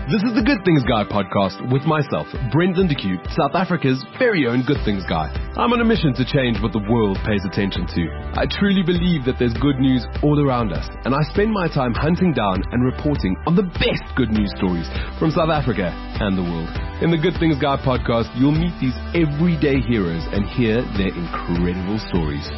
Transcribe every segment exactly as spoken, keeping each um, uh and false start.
This is the Good Things Guy podcast with myself, Brendan de Cue, South Africa's very own Good Things Guy. I'm on a mission to change what the world pays attention to. I truly believe that there's good news all around us, and I spend my time hunting down and reporting on the best good news stories from South Africa and the world. In the Good Things Guy podcast, you'll meet these everyday heroes and hear their incredible stories.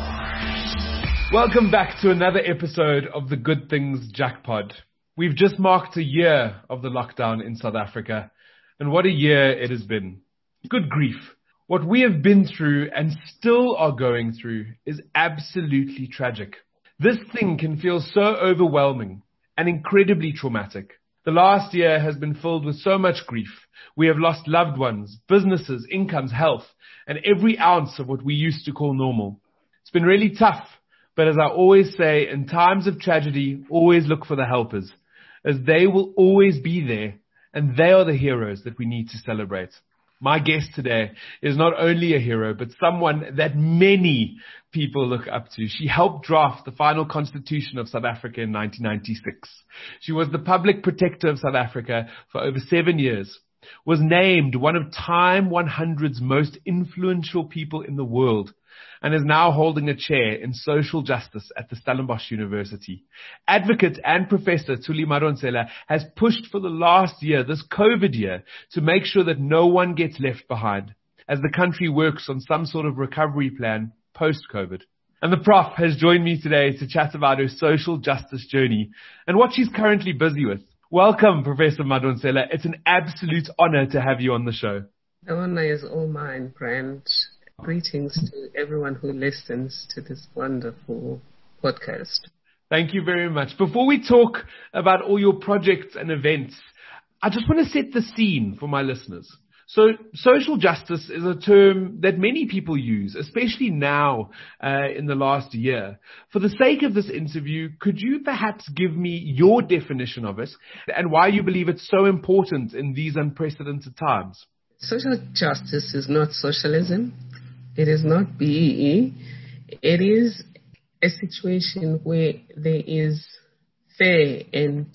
Welcome back to another episode of the Good Things Jackpot. We've just marked a year of the lockdown in South Africa, and what a year it has been. Good grief. What we have been through and still are going through is absolutely tragic. This thing can feel so overwhelming and incredibly traumatic. The last year has been filled with so much grief. We have lost loved ones, businesses, incomes, health, and every ounce of what we used to call normal. It's been really tough, but as I always say, in times of tragedy, always look for the helpers, as they will always be there, and they are the heroes that we need to celebrate. My guest today is not only a hero, but someone that many people look up to. She helped draft the final constitution of South Africa in nineteen ninety-six. She was the public protector of South Africa for over seven years, was named one of Time one hundred's most influential people in the world, and is now holding a chair in social justice at the Stellenbosch University. Advocate and Professor Thuli Madonsela has pushed for the last year, this COVID year, to make sure that no one gets left behind as the country works on some sort of recovery plan post-COVID. And the Prof has joined me today to chat about her social justice journey and what she's currently busy with. Welcome, Professor Madonsela. It's an absolute honor to have you on the show. The honor is all mine, Brent. Greetings to everyone who listens to this wonderful podcast. Thank you very much. Before we talk about all your projects and events, I just want to set the scene for my listeners. So social justice is a term that many people use, especially now uh, in the last year. For the sake of this interview, could you perhaps give me your definition of it and why you believe it's so important in these unprecedented times? Social justice is not socialism. It is not B E E. It is a situation where there is fair and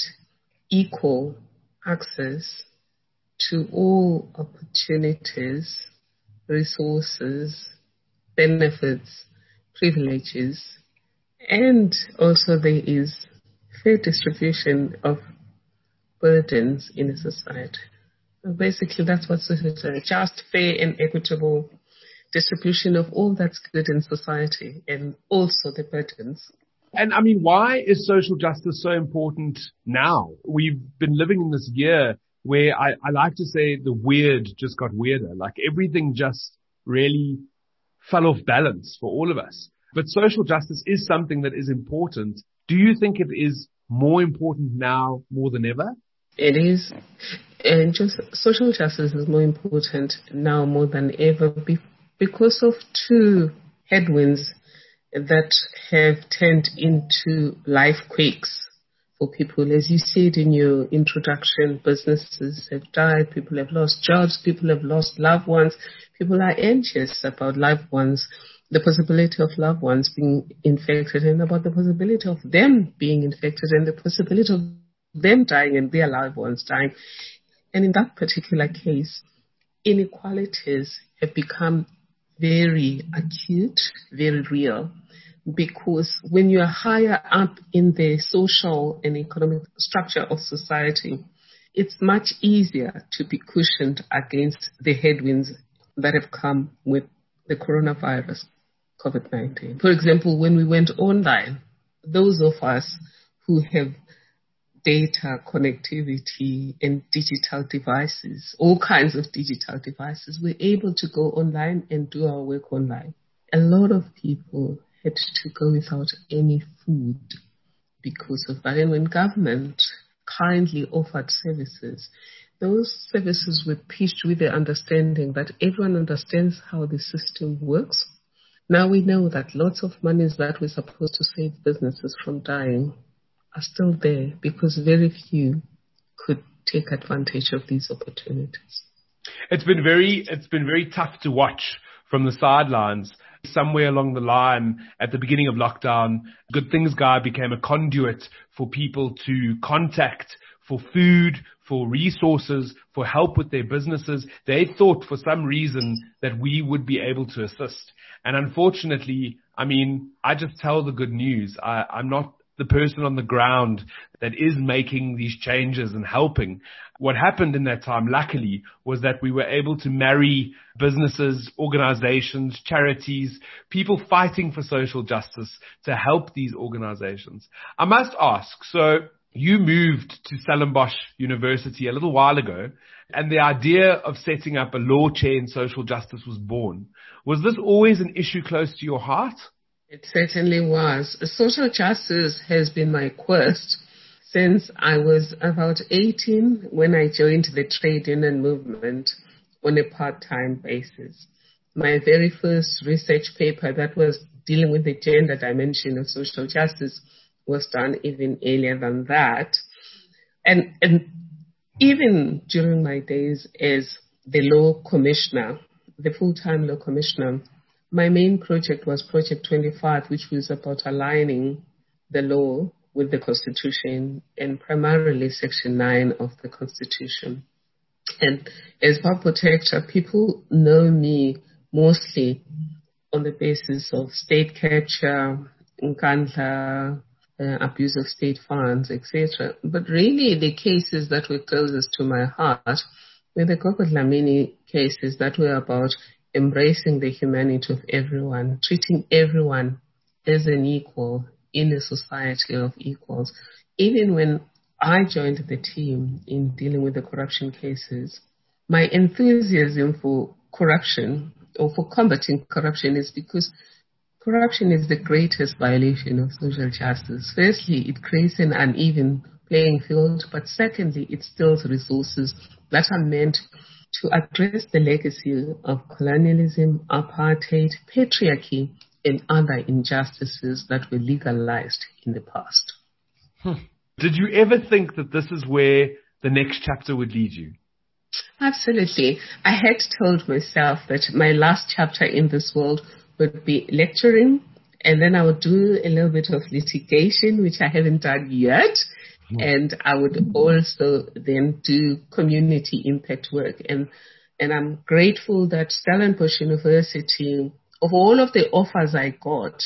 equal access to all opportunities, resources, benefits, privileges, and also there is fair distribution of burdens in a society. Basically, that's what social justice is. Just, fair and equitable distribution of all that's good in society and also the burdens. And I mean, why is social justice so important now? We've been living in this year where I, I like to say the weird just got weirder. Like everything just really fell off balance for all of us. But social justice is something that is important. Do you think it is more important now more than ever? It is. And just social justice is more important now more than ever before, because of two headwinds that have turned into life quakes for people. As you said in your introduction, businesses have died, people have lost jobs, people have lost loved ones, people are anxious about loved ones, the possibility of loved ones being infected and about the possibility of them being infected and the possibility of them dying and their loved ones dying. And in that particular case, inequalities have become very acute, very real, because when you are higher up in the social and economic structure of society, it's much easier to be cushioned against the headwinds that have come with the coronavirus, COVID nineteen. For example, when we went online, those of us who have data, connectivity, and digital devices, all kinds of digital devices, we're able to go online and do our work online. A lot of people had to go without any food because of that. And when government kindly offered services, those services were pitched with the understanding that everyone understands how the system works. Now we know that lots of monies that were supposed to save businesses from dying are still there because very few could take advantage of these opportunities. It's been very, it's been very tough to watch from the sidelines. Somewhere along the line, at the beginning of lockdown, Good Things Guy became a conduit for people to contact for food, for resources, for help with their businesses. They thought for some reason that we would be able to assist. And unfortunately, I mean, I just tell the good news. I, I'm not the person on the ground that is making these changes and helping. What happened in that time, luckily, was that we were able to marry businesses, organizations, charities, people fighting for social justice to help these organizations. I must ask, so you moved to Stellenbosch University a little while ago, and the idea of setting up a law chair in social justice was born. Was this always an issue close to your heart? It certainly was. Social justice has been my quest since I was about eighteen when I joined the trade union movement on a part-time basis. My very first research paper that was dealing with the gender dimension of social justice was done even earlier than that. And, and even during my days as the law commissioner, the full-time law commissioner, my main project was Project twenty-five, which was about aligning the law with the Constitution and primarily Section nine of the Constitution. And as child protector, people know me mostly on the basis of state capture, nkandla, uh, abuse of state funds, et cetera. But really the cases that were closest to my heart were the Gugu Dlamini cases that were about embracing the humanity of everyone, treating everyone as an equal in a society of equals. Even when I joined the team in dealing with the corruption cases, my enthusiasm for corruption or for combating corruption is because corruption is the greatest violation of social justice. Firstly, it creates an uneven playing field, but secondly, it steals resources that are meant to address the legacy of colonialism, apartheid, patriarchy, and other injustices that were legalized in the past. Hmm. Did you ever think that this is where the next chapter would lead you? Absolutely. I had told myself that my last chapter in this world would be lecturing, and then I would do a little bit of litigation, which I haven't done yet. And I would also then do community impact work. And and I'm grateful that Stellenbosch University, of all of the offers I got,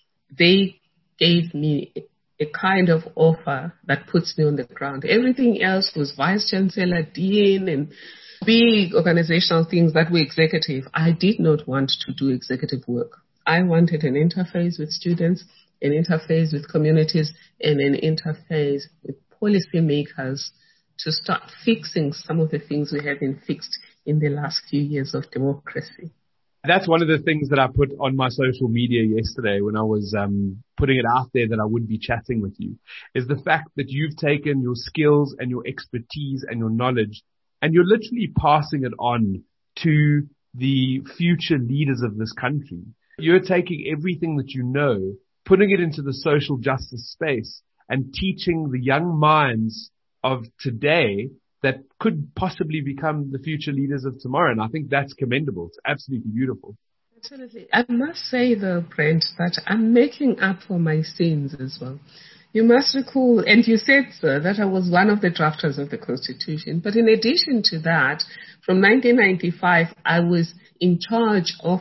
they gave me a kind of offer that puts me on the ground. Everything else was vice chancellor, dean, and big organizational things that were executive. I did not want to do executive work. I wanted an interface with students, an interface with communities, and an interface with policymakers to start fixing some of the things we haven't fixed in the last few years of democracy. That's one of the things that I put on my social media yesterday when I was um, putting it out there that I would be chatting with you, is the fact that you've taken your skills and your expertise and your knowledge and you're literally passing it on to the future leaders of this country. You're taking everything that you know, putting it into the social justice space and teaching the young minds of today that could possibly become the future leaders of tomorrow. And I think that's commendable. It's absolutely beautiful. Absolutely. I must say, though, Brent, that I'm making up for my sins as well. You must recall, and you said, sir, that I was one of the drafters of the Constitution. But in addition to that, from nineteen ninety-five, I was in charge of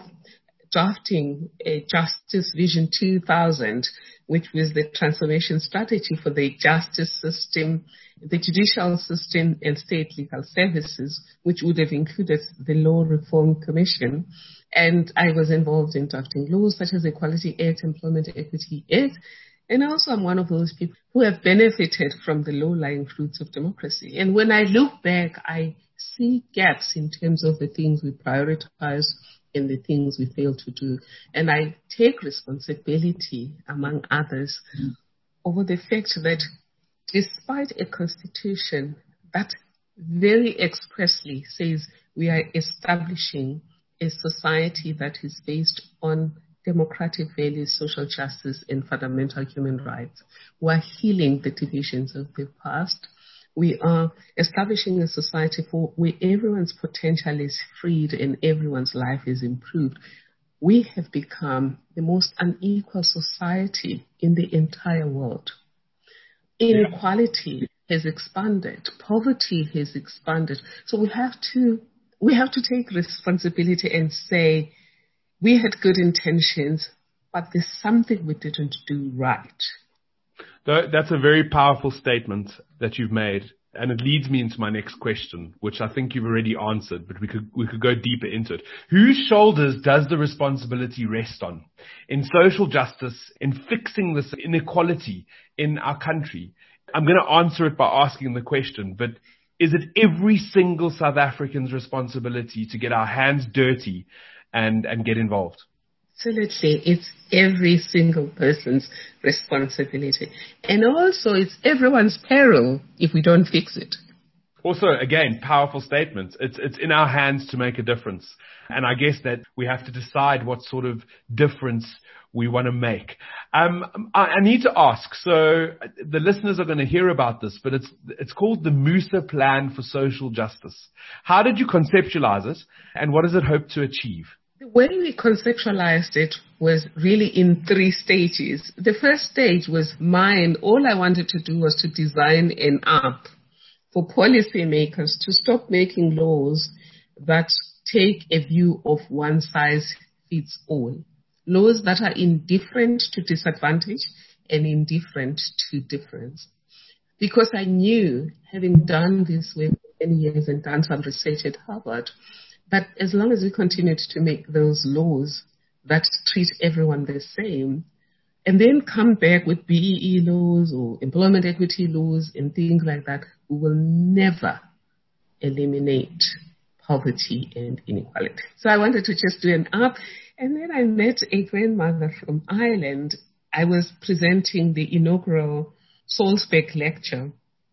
drafting a Justice Vision two thousand, which was the transformation strategy for the justice system, the judicial system, and state legal services, which would have included the Law Reform Commission. And I was involved in drafting laws such as Equality Act, Employment Equity Act. And also I'm one of those people who have benefited from the low-lying fruits of democracy. And when I look back, I see gaps in terms of the things we prioritize and the things we fail to do. And I take responsibility, among others, over the fact that despite a constitution that very expressly says we are establishing a society that is based on democratic values, social justice, and fundamental human rights, we are healing the divisions of the past. We are establishing a society for where everyone's potential is freed and everyone's life is improved. We have become the most unequal society in the entire world. Inequality has expanded. Poverty has expanded. So we have to we have to take responsibility and say, we had good intentions, but there's something we didn't do right. That's a very powerful statement that you've made. And it leads me into my next question, which I think you've already answered, but we could, we could go deeper into it. Whose shoulders does the responsibility rest on in social justice, in fixing this inequality in our country? I'm going to answer it by asking the question, but is it every single South African's responsibility to get our hands dirty and, and get involved? Absolutely. It's every single person's responsibility. And also it's everyone's peril if we don't fix it. Also, again, powerful statements. It's, it's in our hands to make a difference. And I guess that we have to decide what sort of difference we want to make. Um, I, I need to ask, so the listeners are going to hear about this, but it's, it's called the Musa Plan for Social Justice. How did you conceptualize it and what does it hope to achieve? The way we conceptualized it was really in three stages. The first stage was mine. All I wanted to do was to design an app for policymakers to stop making laws that take a view of one size fits all. Laws that are indifferent to disadvantage and indifferent to difference. Because I knew, having done this work for many years and done some research at Harvard, that as long as we continued to make those laws that treat everyone the same, and then come back with B E E laws or employment equity laws and things like that, we will never eliminate poverty and inequality. So I wanted to just do an app, and then I met a grandmother from Ireland. I was presenting the inaugural Solspec lecture.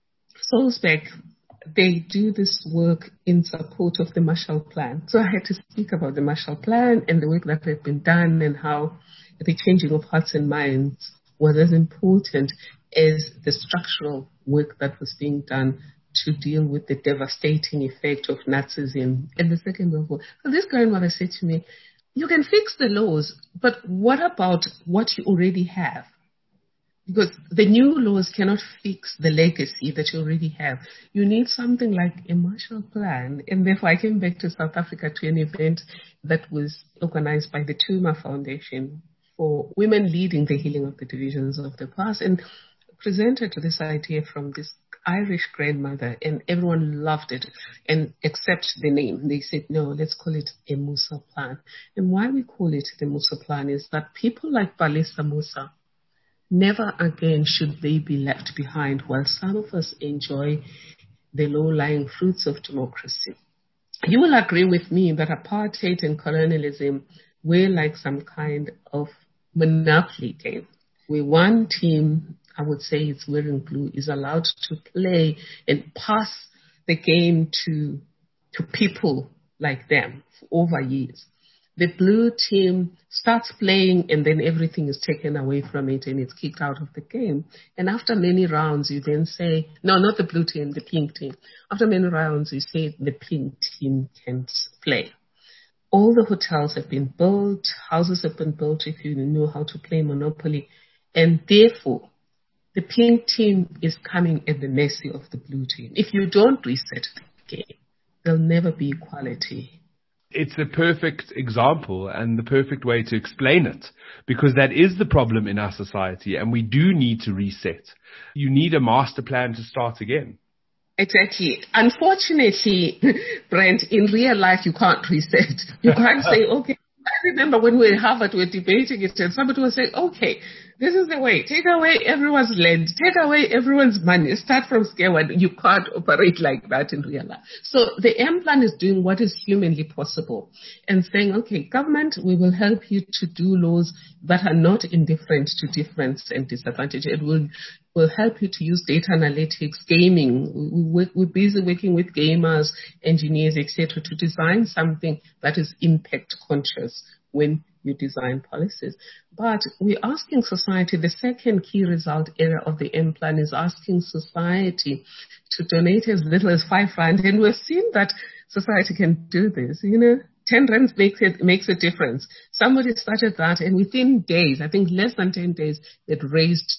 Solspec, they do this work in support of the Marshall Plan. So I had to speak about the Marshall Plan and the work that had been done and how the changing of hearts and minds was as important as the structural work that was being done to deal with the devastating effect of Nazism in the Second World War. So this grandmother said to me, you can fix the laws, but what about what you already have? Because the new laws cannot fix the legacy that you already have. You need something like a Marshall Plan. And therefore, I came back to South Africa to an event that was organized by the Tuma Foundation for women leading the healing of the divisions of the past, and presented this idea from this Irish grandmother, and everyone loved it and except the name. They said, no, let's call it a Musa Plan. And why we call it the Musa Plan is that people like Balisa Musa, never again should they be left behind while some of us enjoy the low-lying fruits of democracy. You will agree with me that apartheid and colonialism were like some kind of monopoly game, where one team, I would say it's wearing blue, is allowed to play and pass the game to, to people like them for over years. The blue team starts playing and then everything is taken away from it and it's kicked out of the game. And after many rounds, you then say, no, not the blue team, the pink team. After many rounds, you say the pink team can play. All the hotels have been built, houses have been built if you know how to play Monopoly. And therefore, the pink team is coming at the mercy of the blue team. If you don't reset the game, there'll never be equality. It's a perfect example and the perfect way to explain it, because that is the problem in our society and we do need to reset. You need a master plan to start again. Exactly. Unfortunately, Brent, in real life, you can't reset. You can't say, okay, I remember when we were at Harvard, we were debating it and somebody was saying, okay, this is the way. Take away everyone's land. Take away everyone's money. Start from square one. You can't operate like that in real life. So the M Plan is doing what is humanly possible and saying, okay, government, we will help you to do laws that are not indifferent to difference and disadvantage. It will will help you to use data analytics, gaming. We work, we're busy working with gamers, engineers, et cetera, to design something that is impact conscious when you design policies. But we're asking society, the second key result area of the M Plan is asking society to donate as little as five rand. And we've seen that society can do this, you know. ten rand makes it, makes a difference. Somebody started that and within days, I think less than ten days, it raised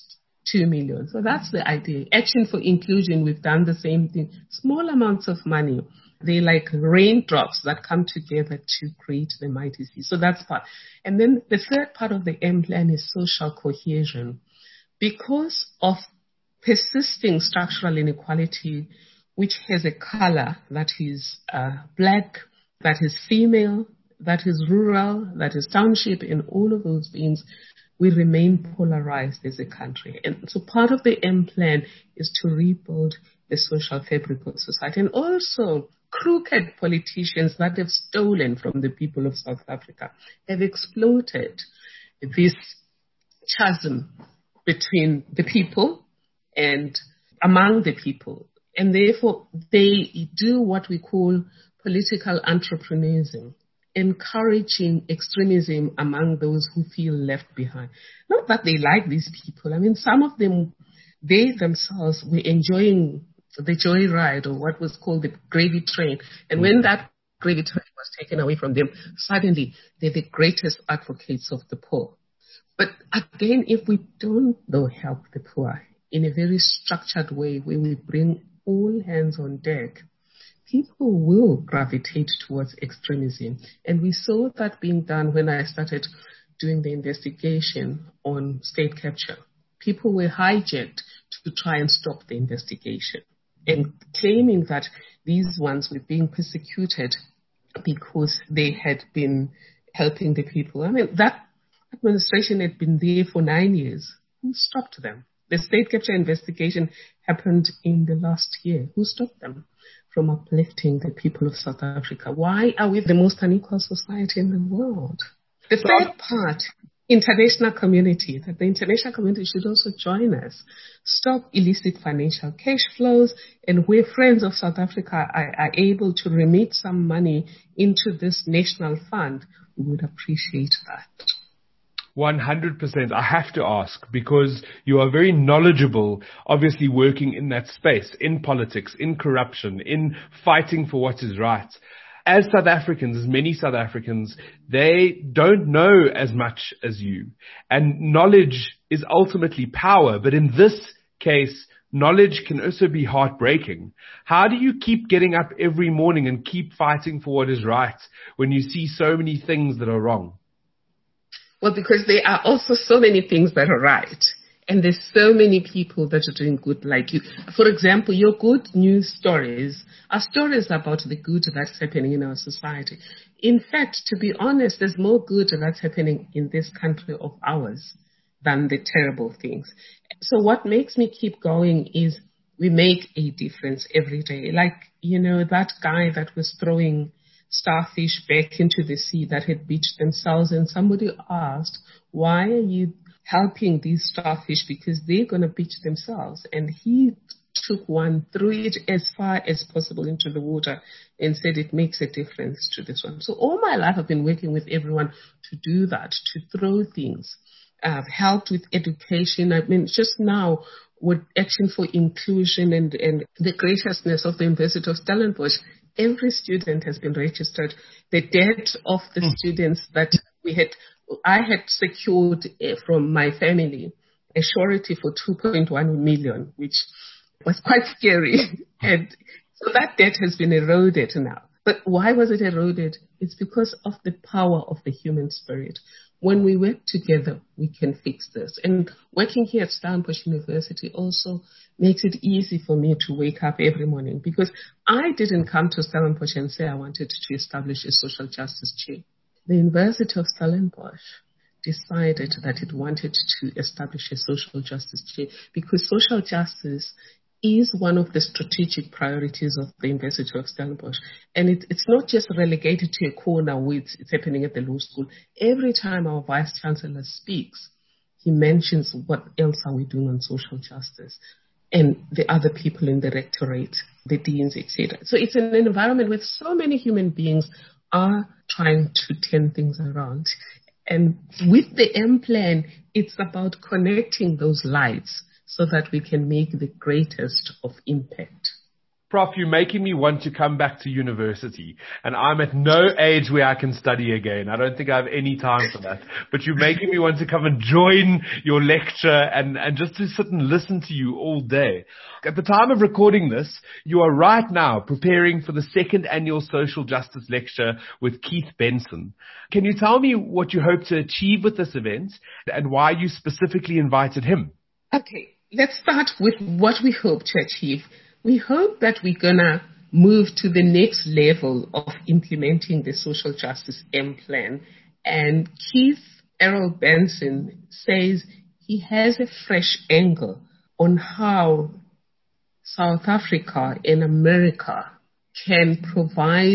two million. So that's the idea. Action for Inclusion, we've done the same thing. Small amounts of money. They like raindrops that come together to create the mighty sea. So that's part. And then the third part of the M plan is social cohesion. Because of persisting structural inequality, which has a color that is uh, black, that is female, that is rural, that is township, and all of those things, we remain polarized as a country. And so part of the M plan is to rebuild the social fabric of society. And also, crooked politicians that have stolen from the people of South Africa have exploited this chasm between the people and among the people. And therefore, they do what we call political entrepreneurism, encouraging extremism among those who feel left behind. Not that they like these people. I mean, some of them, they themselves were enjoying the joyride, or what was called the gravy train. And when that gravy train was taken away from them, suddenly they're the greatest advocates of the poor. But again, if we don't, though, help the poor in a very structured way, where we bring all hands on deck, people will gravitate towards extremism. And we saw that being done when I started doing the investigation on state capture. People were hijacked to try and stop the investigation, and claiming that these ones were being persecuted because they had been helping the people. I mean, that administration had been there for nine years. Who stopped them? The state capture investigation happened in the last year. Who stopped them from uplifting the people of South Africa? Why are we the most unequal society in the world? The third part, international community, that the international community should also join us. Stop illicit financial cash flows, and where friends of South Africa are, are able to remit some money into this national fund, we would appreciate that. one hundred percent. I have to ask, because you are very knowledgeable, obviously working in that space, in politics, in corruption, in fighting for what is right. As South Africans, as many South Africans, they don't know as much as you. And knowledge is ultimately power. But in this case, knowledge can also be heartbreaking. How do you keep getting up every morning and keep fighting for what is right when you see so many things that are wrong? Well, because there are also so many things that are right. And there's so many people that are doing good like you. For example, your good news stories are stories about the good that's happening in our society. In fact, to be honest, there's more good that's happening in this country of ours than the terrible things. So what makes me keep going is we make a difference every day. Like, you know, that guy that was throwing starfish back into the sea that had beached themselves, and somebody asked, why are you helping these starfish, because they're going to beach themselves? And he took one, threw it as far as possible into the water and said it makes a difference to this one. So all my life I've been working with everyone to do that, to throw things. I've helped with education. I mean, just now with Action for Inclusion and, and the graciousness of the University of Stellenbosch, every student has been registered. The debt of the mm. students that we had, I had secured uh, from my family a surety for two point one million, which was quite scary. And so that debt has been eroded now. But why was it eroded? It's because of the power of the human spirit. When we work together, we can fix this. And working here at Stellenbosch University also makes it easy for me to wake up every morning, because I didn't come to Stellenbosch and say I wanted to establish a social justice chair. The University of Stellenbosch decided that it wanted to establish a social justice chair because social justice is one of the strategic priorities of the University of Stellenbosch. And it, it's not just relegated to a corner where it's, it's happening at the law school. Every time our Vice Chancellor speaks, he mentions what else are we doing on social justice, and the other people in the rectorate, the deans, et cetera. So it's an environment where so many human beings are trying to turn things around. And with the M plan, it's about connecting those lights so that we can make the greatest of impact. Prof, you're making me want to come back to university, and I'm at no age where I can study again. I don't think I have any time for that. But you're making me want to come and join your lecture and, and just to sit and listen to you all day. At the time of recording this, you are right now preparing for the second annual Social Justice Lecture with Keith Benson. Can you tell me what you hope to achieve with this event and why you specifically invited him? Okay, let's start with what we hope to achieve. We hope that we're going to move to the next level of implementing the Social Justice M Plan. And Keith Errol Benson says he has a fresh angle on how South Africa and America can provide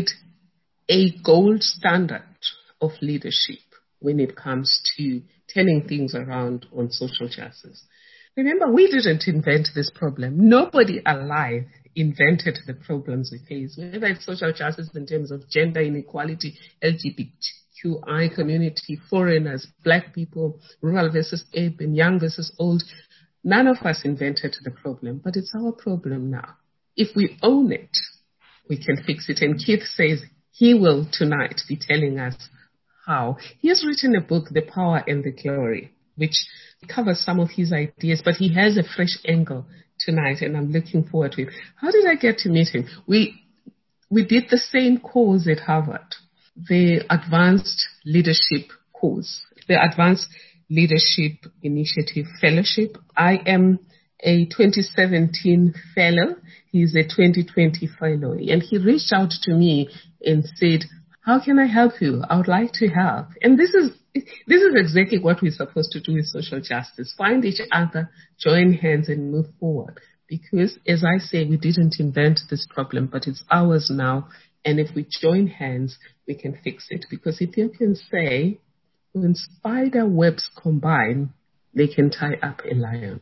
a gold standard of leadership when it comes to turning things around on social justice. Remember, we didn't invent this problem. Nobody alive invented the problems we face, whether it's social justice in terms of gender inequality, L G B T Q I community, foreigners, black people, rural versus urban, young versus old. None of us invented the problem, but it's our problem now. If we own it, we can fix it. And Keith says he will tonight be telling us how. He has written a book, The Power and the Glory, which covers some of his ideas, but he has a fresh angle tonight, and I'm looking forward to it. How did I get to meet him? We we did the same course at Harvard, the Advanced Leadership course, the Advanced Leadership Initiative Fellowship. I am a twenty seventeen fellow. He's a twenty twenty fellow, and he reached out to me and said, how can I help you? I would like to help. And this is This is exactly what we're supposed to do with social justice. Find each other, join hands, and move forward. Because, as I say, we didn't invent this problem, but it's ours now. And if we join hands, we can fix it. Because Ethiopians say, when spider webs combine, they can tie up a lion.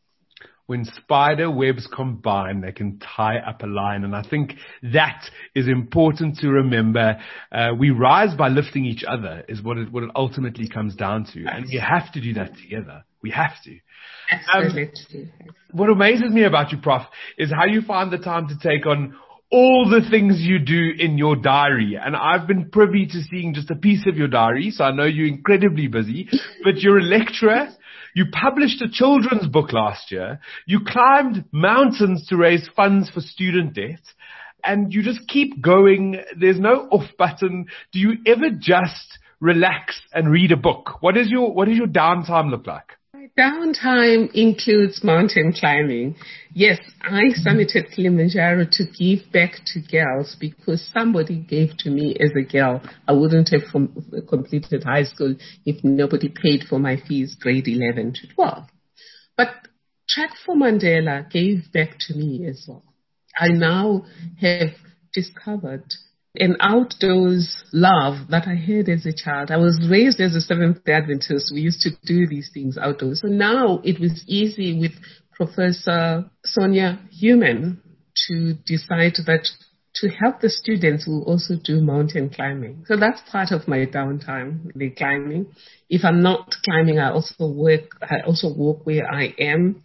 When spider webs combine, they can tie up a lion. And I think that is important to remember. Uh, we rise by lifting each other is what it, what it ultimately comes down to. And we have to do that together. We have to. Absolutely. Um, what amazes me about you, Prof, is how you find the time to take on all the things you do in your diary. And I've been privy to seeing just a piece of your diary, so I know you're incredibly busy. But you're a lecturer. You published a children's book last year. You climbed mountains to raise funds for student debt. And you just keep going. There's no off button. Do you ever just relax and read a book? What is your, what does your downtime look like? My downtime includes mountain climbing. Yes, I summited Kilimanjaro to give back to girls because somebody gave to me as a girl. I wouldn't have com- completed high school if nobody paid for my fees, grade eleven to twelve. But Track for Mandela gave back to me as well. I now have discovered an outdoors love that I had as a child. I was raised as a Seventh-day Adventist. We used to do these things outdoors. So now it was easy with Professor Sonia Human to decide that to help the students, we'll also do mountain climbing. So that's part of my downtime, the climbing. If I'm not climbing, I also work, I also walk where I am.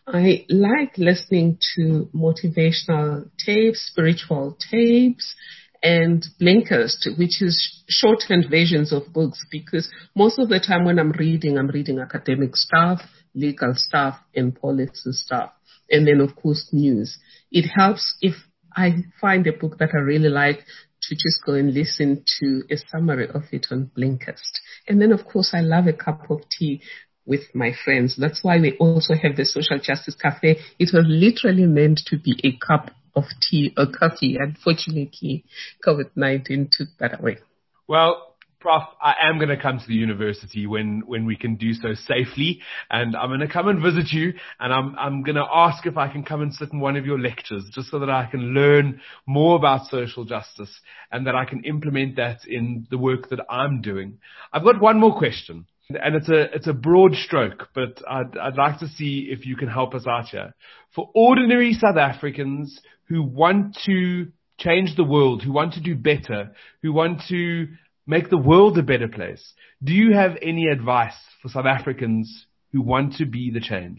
I like listening to motivational tapes, spiritual tapes, and Blinkist, which is shortened versions of books, because most of the time when I'm reading, I'm reading academic stuff, legal stuff, and policy stuff. And then, of course, news. It helps if I find a book that I really like to just go and listen to a summary of it on Blinkist. And then, of course, I love a cup of tea with my friends. That's why we also have the Social Justice Cafe. It was literally meant to be a cup of tea or coffee. Unfortunately, COVID nineteen took that away. Well, Prof, I am going to come to the university when, when we can do so safely, and I'm going to come and visit you, and I'm, I'm going to ask if I can come and sit in one of your lectures just so that I can learn more about social justice and that I can implement that in the work that I'm doing. I've got one more question. And it's a, it's a broad stroke, but I'd, I'd like to see if you can help us out here. For ordinary South Africans who want to change the world, who want to do better, who want to make the world a better place, do you have any advice for South Africans who want to be the change?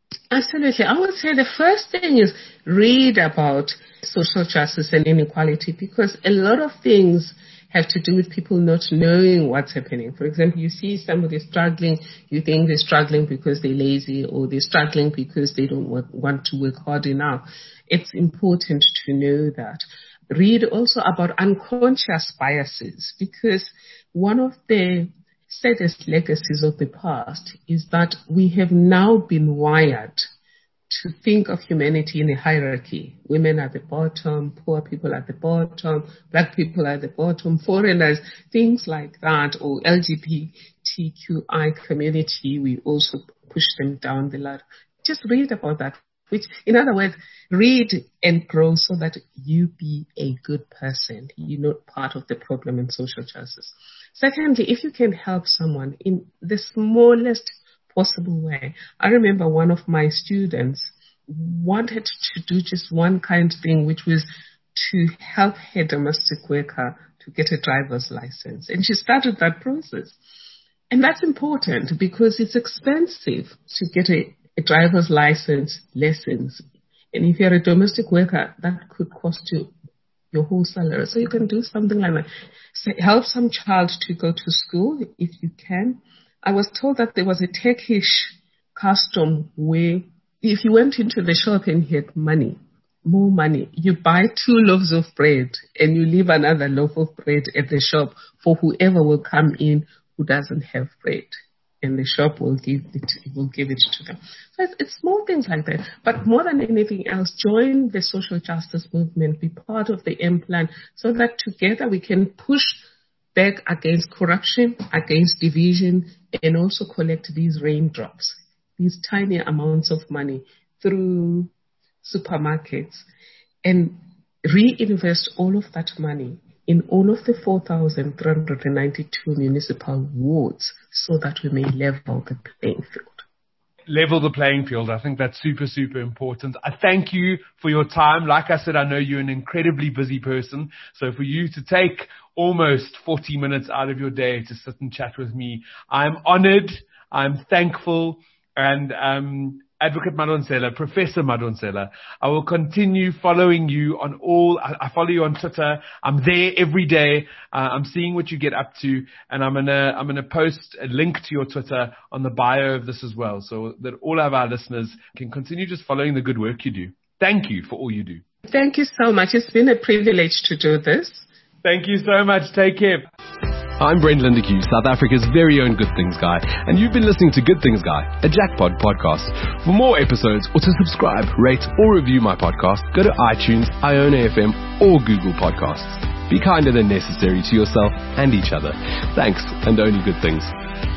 Absolutely. I would say the first thing is read about social justice and inequality, because a lot of things have to do with people not knowing what's happening. For example, you see somebody struggling, you think they're struggling because they're lazy, or they're struggling because they don't work, want to work hard enough. It's important to know that. Read also about unconscious biases, because one of the saddest legacies of the past is that we have now been wired to think of humanity in a hierarchy. Women at the bottom, poor people at the bottom, black people at the bottom, foreigners, things like that, or L G B T Q I community, we also push them down the ladder. Just read about that. Which, in other words, read and grow so that you be a good person. You're not part of the problem in social justice. Secondly, if you can help someone in the smallest possible way. I remember one of my students wanted to do just one kind thing, which was to help her domestic worker to get a driver's license. And she started that process. And that's important because it's expensive to get a a driver's license lessons. And if you're a domestic worker, that could cost you your whole salary. So you can do something like that. So help some child to go to school if you can. I was told that there was a Turkish custom where if you went into the shop and you had money, more money, you buy two loaves of bread and you leave another loaf of bread at the shop for whoever will come in who doesn't have bread. And the shop will give it, will give it to them. So it's, it's small things like that. But more than anything else, join the social justice movement, be part of the M Plan, so that together we can push back against corruption, against division, and also collect these raindrops, these tiny amounts of money through supermarkets, and reinvest all of that money in all of the four thousand three hundred ninety-two municipal wards so that we may level the playing field. Level the playing field. I think that's super, super important. I thank you for your time. Like I said, I know you're an incredibly busy person. So for you to take almost forty minutes out of your day to sit and chat with me, I'm honored. I'm thankful. And, um, Advocate Madonsela, Professor Madonsela, I will continue following you on all, I, I follow you on Twitter. I'm there every day. Uh, I'm seeing what you get up to, and I'm gonna, I'm gonna post a link to your Twitter on the bio of this as well, so that all of our listeners can continue just following the good work you do. Thank you for all you do. Thank you so much. It's been a privilege to do this. Thank you so much. Take care. I'm Brent Lindeque, South Africa's very own Good Things Guy, and you've been listening to Good Things Guy, a Jackpot podcast. For more episodes or to subscribe, rate, or review my podcast, go to iTunes, Iona F M, or Google Podcasts. Be kinder than necessary to yourself and each other. Thanks, and only good things.